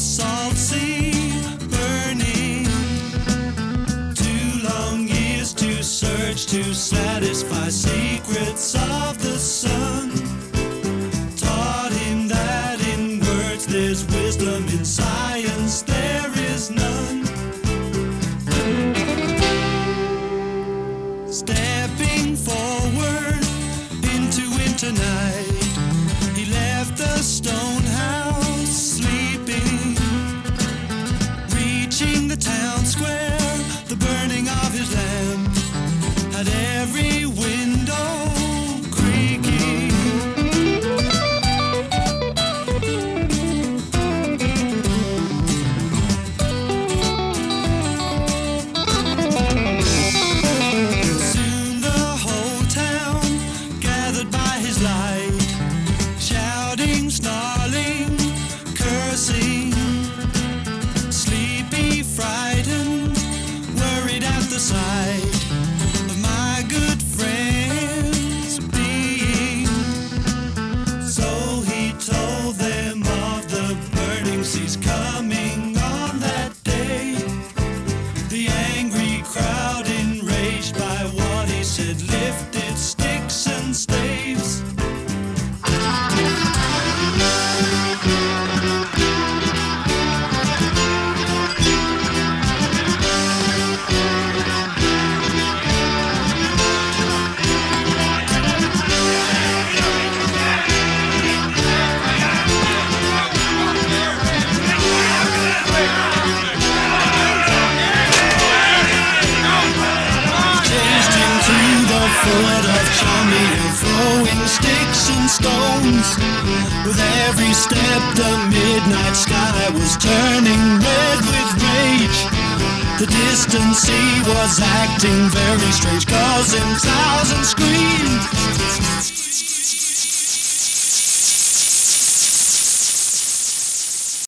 salt sea burning. 2 long years to search to satisfy secrets of the sun. Taught him that in words there's wisdom, in science there is none. Stepping forward into winter night, he left the stone house sleeping. Reaching the town square, the burning of his lamp had every window creaking. Soon the whole town gathered by his light, shouting, snarling, cursing. Sleepy, frightened, worried at the sight of my good friend's being. So he told them of the burning seas coming on that day. The angry crowd, enraged by what he said, lifted sticks and staves. Chased him to the foot of Charmian, throwing sticks and stones. With every step the midnight sky was turning red with rage. The distant sea was acting very strange, causing clouds and screams.